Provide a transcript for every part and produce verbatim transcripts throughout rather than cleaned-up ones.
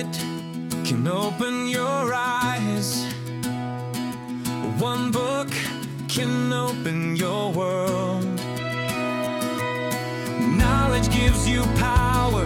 minute can open your eyes. One book can open your world. Knowledge gives you power.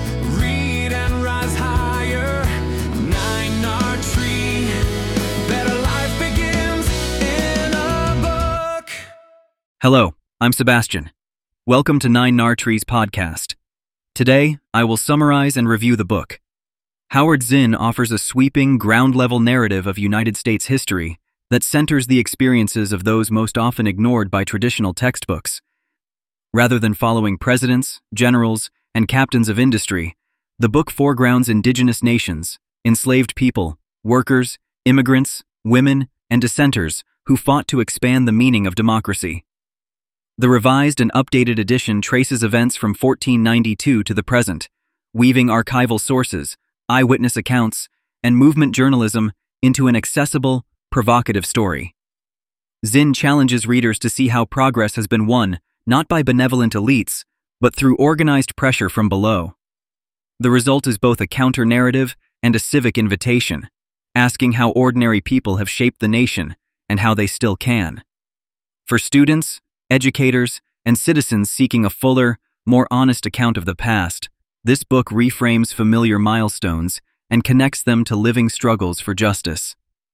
Read and rise higher. Nine R Tree. Better life begins in a book. Hello, I'm Sebastian. Welcome to Nine R Tree's podcast. Today, I will summarize and review the book. Howard Zinn offers a sweeping, ground-level narrative of United States history that centers the experiences of those most often ignored by traditional textbooks. Rather than following presidents, generals, and captains of industry, the book foregrounds indigenous nations, enslaved people, workers, immigrants, women, and dissenters who fought to expand the meaning of democracy. The revised and updated edition traces events from fourteen ninety-two to the present, weaving archival sources, eyewitness accounts, and movement journalism into an accessible, provocative story. Zinn challenges readers to see how progress has been won not by benevolent elites, but through organized pressure from below. The result is both a counter-narrative and a civic invitation, asking how ordinary people have shaped the nation and how they still can. For students, educators, and citizens seeking a fuller, more honest account of the past, this book reframes familiar milestones and connects them to living struggles for justice.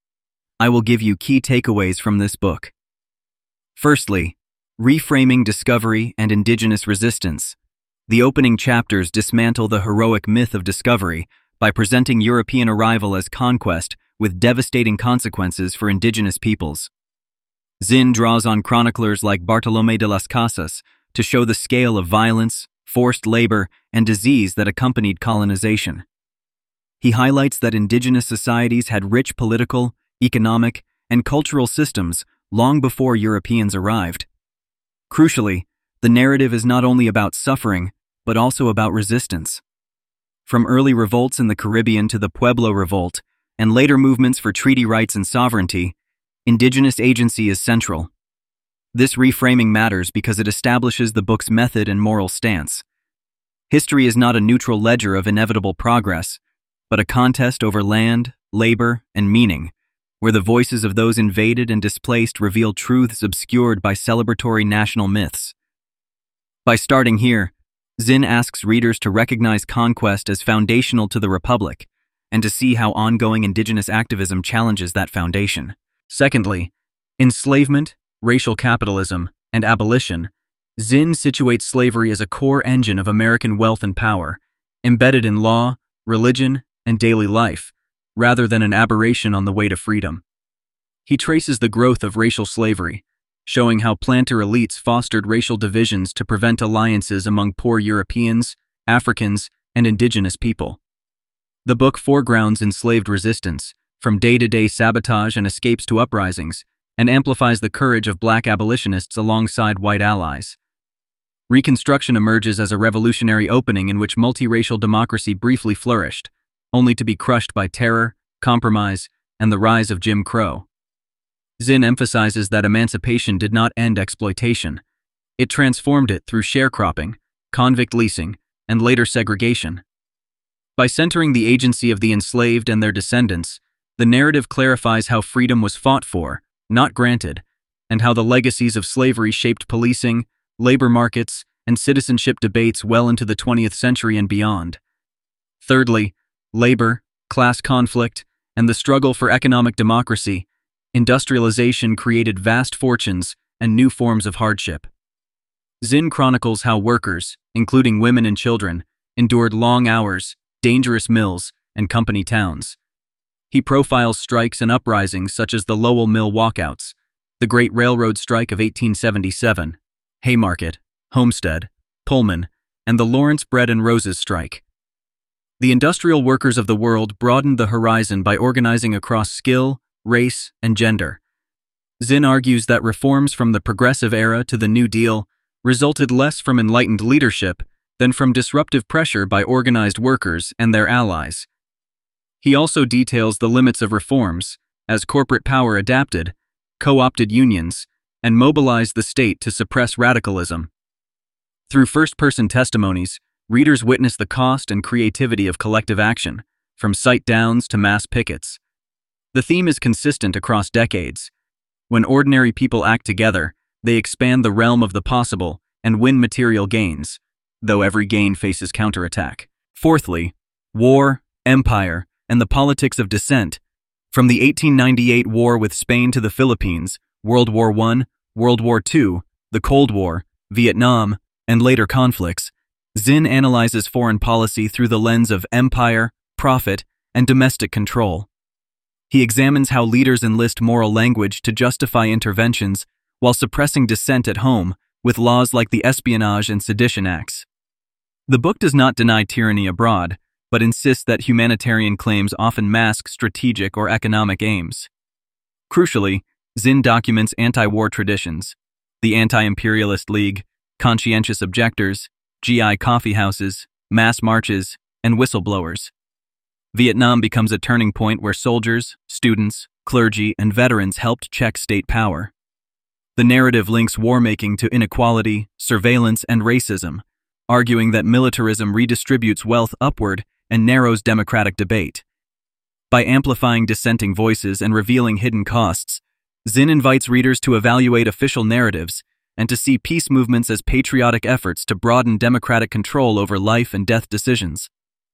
I will give you key takeaways from this book. Firstly, reframing discovery and indigenous resistance. The opening chapters dismantle the heroic myth of discovery by presenting European arrival as conquest with devastating consequences for indigenous peoples. Zinn draws on chroniclers like Bartolomé de las Casas to show the scale of violence, forced labor, and disease that accompanied colonization. He highlights that indigenous societies had rich political, economic, and cultural systems long before Europeans arrived. Crucially, the narrative is not only about suffering, but also about resistance. From early revolts in the Caribbean to the Pueblo Revolt, and later movements for treaty rights and sovereignty, indigenous agency is central. This reframing matters because it establishes the book's method and moral stance. History is not a neutral ledger of inevitable progress, but a contest over land, labor, and meaning, where the voices of those invaded and displaced reveal truths obscured by celebratory national myths. By starting here, Zinn asks readers to recognize conquest as foundational to the Republic and to see how ongoing indigenous activism challenges that foundation. Secondly, enslavement, racial capitalism, and abolition. Zinn situates slavery as a core engine of American wealth and power, embedded in law, religion, and daily life, rather than an aberration on the way to freedom. He traces the growth of racial slavery, showing how planter elites fostered racial divisions to prevent alliances among poor Europeans, Africans, and indigenous people. The book foregrounds enslaved resistance, from day-to-day sabotage and escapes to uprisings, and amplifies the courage of black abolitionists alongside white allies. Reconstruction emerges as a revolutionary opening in which multiracial democracy briefly flourished, only to be crushed by terror, compromise, and the rise of Jim Crow. Zinn emphasizes that emancipation did not end exploitation. It transformed it through sharecropping, convict leasing, and later segregation. By centering the agency of the enslaved and their descendants, the narrative clarifies how freedom was fought for, not granted, and how the legacies of slavery shaped policing, labor markets, and citizenship debates well into the twentieth century and beyond. Thirdly, labor, class conflict, and the struggle for economic democracy. Industrialization created vast fortunes and new forms of hardship. Zinn chronicles how workers, including women and children, endured long hours, dangerous mills, and company towns. He profiles strikes and uprisings such as the Lowell Mill walkouts, the Great Railroad Strike of eighteen seventy-seven, Haymarket, Homestead, Pullman, and the Lawrence Bread and Roses Strike. The industrial workers of the world broadened the horizon by organizing across skill, race, and gender. Zinn argues that reforms from the Progressive Era to the New Deal resulted less from enlightened leadership than from disruptive pressure by organized workers and their allies. He also details the limits of reforms, as corporate power adapted, co-opted unions, and mobilized the state to suppress radicalism. Through first-person testimonies, readers witness the cost and creativity of collective action, from sit-downs to mass pickets. The theme is consistent across decades. When ordinary people act together, they expand the realm of the possible and win material gains, though every gain faces counterattack. Fourthly, war, empire, and the politics of dissent. From the eighteen ninety-eight war with Spain to the Philippines, World War One, World War Two, the Cold War, Vietnam, and later conflicts, Zinn analyzes foreign policy through the lens of empire, profit, and domestic control. He examines how leaders enlist moral language to justify interventions while suppressing dissent at home with laws like the Espionage and Sedition Acts. The book does not deny tyranny abroad, but insists that humanitarian claims often mask strategic or economic aims. Crucially, Zinn documents anti-war traditions, the Anti-Imperialist League, conscientious objectors, G I coffeehouses, mass marches, and whistleblowers. Vietnam becomes a turning point where soldiers, students, clergy, and veterans helped check state power. The narrative links war-making to inequality, surveillance, and racism, arguing that militarism redistributes wealth upward and narrows democratic debate. By amplifying dissenting voices and revealing hidden costs, Zinn invites readers to evaluate official narratives and to see peace movements as patriotic efforts to broaden democratic control over life and death decisions.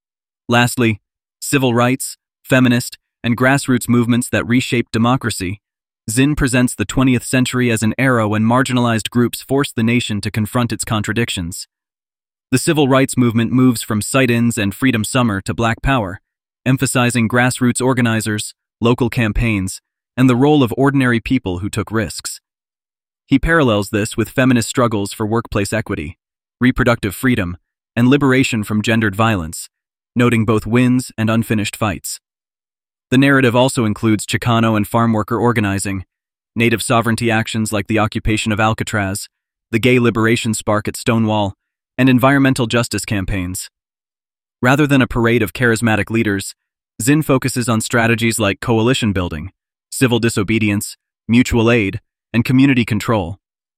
Lastly, civil rights, feminist, and grassroots movements that reshaped democracy. Zinn presents the twentieth century as an era when marginalized groups forced the nation to confront its contradictions. The civil rights movement moves from sit-ins and Freedom Summer to Black Power, emphasizing grassroots organizers, local campaigns, and the role of ordinary people who took risks. He parallels this with feminist struggles for workplace equity, reproductive freedom, and liberation from gendered violence, noting both wins and unfinished fights. The narrative also includes Chicano and farm worker organizing, native sovereignty actions like the occupation of Alcatraz, the gay liberation spark at Stonewall, and environmental justice campaigns. Rather than a parade of charismatic leaders, Zinn focuses on strategies like coalition building, civil disobedience, mutual aid, and community control.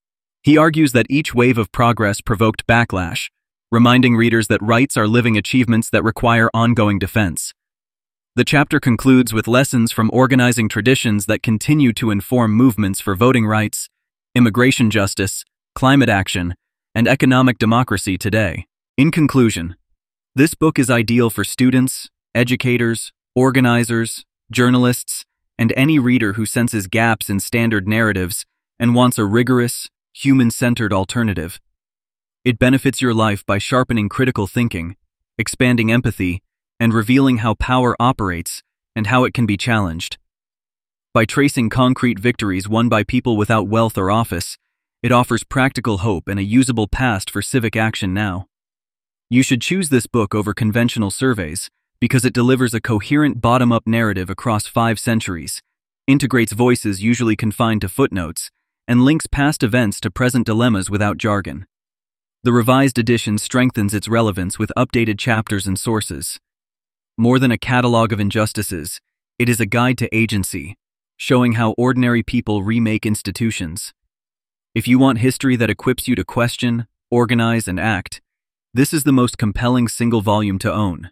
He argues that each wave of progress provoked backlash, reminding readers that rights are living achievements that require ongoing defense. The chapter concludes with lessons from organizing traditions that continue to inform movements for voting rights, immigration justice, climate action, and economic democracy today. In conclusion, this book is ideal for students, educators, organizers, journalists, and any reader who senses gaps in standard narratives and wants a rigorous, human-centered alternative. It benefits your life by sharpening critical thinking, expanding empathy, and revealing how power operates and how it can be challenged. By tracing concrete victories won by people without wealth or office, it offers practical hope and a usable past for civic action now. You should choose this book over conventional surveys because it delivers a coherent bottom-up narrative across five centuries, integrates voices usually confined to footnotes, and links past events to present dilemmas without jargon. The revised edition strengthens its relevance with updated chapters and sources. More than a catalog of injustices, it is a guide to agency, showing how ordinary people remake institutions. If you want history that equips you to question, organize, and act, this is the most compelling single volume to own.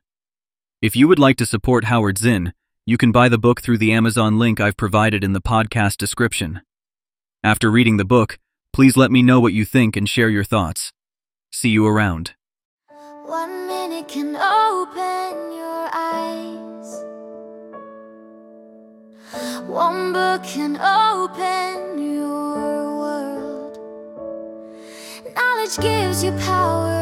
If you would like to support Howard Zinn, you can buy the book through the Amazon link I've provided in the podcast description. After reading the book, please let me know what you think and share your thoughts. See you around. One minute can open your eyes. One book can open your world. Knowledge gives you power.